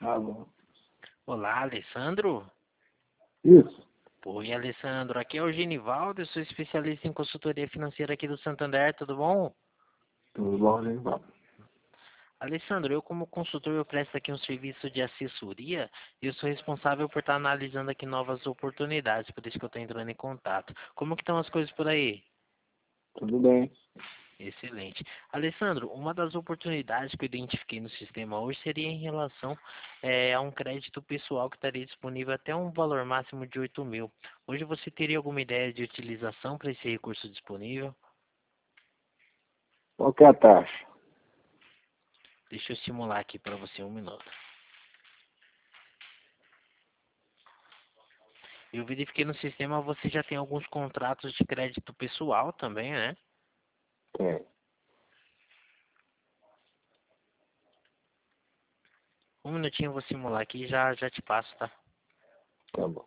Alô. Olá, Alessandro. Isso. Oi, Alessandro. Aqui é o Genivaldo, eu sou especialista em consultoria financeira aqui do Santander, tudo bom? Tudo bom, Genivaldo? Alessandro, eu como consultor eu presto aqui um serviço de assessoria e eu sou responsável por estar analisando aqui novas oportunidades, por isso que eu estou entrando em contato. Como que estão as coisas por aí? Tudo bem. Excelente. Alessandro, uma das oportunidades que eu identifiquei no sistema hoje seria em relação a um crédito pessoal que estaria disponível até um valor máximo de 8.000. Hoje você teria alguma ideia de utilização para esse recurso disponível? Qual que é a taxa? Deixa eu simular aqui para você um minuto. Eu verifiquei no sistema, você já tem alguns contratos de crédito pessoal também, né? Tem. Um minutinho eu vou simular aqui e já te passo, tá? Tá bom.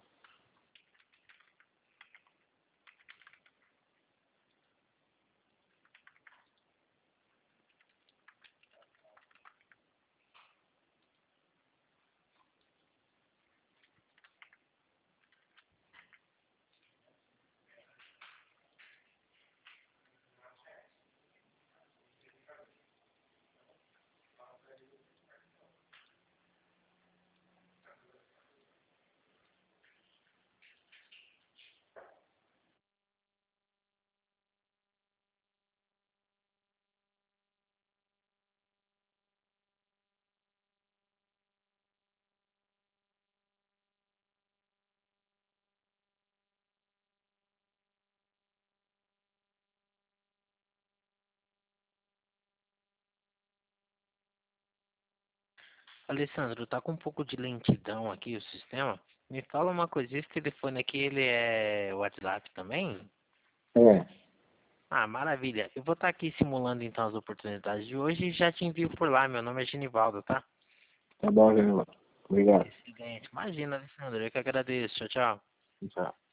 Alessandro, tá com um pouco de lentidão aqui o sistema. Me fala uma coisa, esse telefone aqui, ele é WhatsApp também? É. Ah, maravilha. Eu vou estar aqui simulando então as oportunidades de hoje e já te envio por lá. Meu nome é Genivaldo, tá? Tá bom, Genivaldo. Obrigado. Excelente. Imagina, Alessandro, eu que agradeço. Tchau, tchau. Tchau.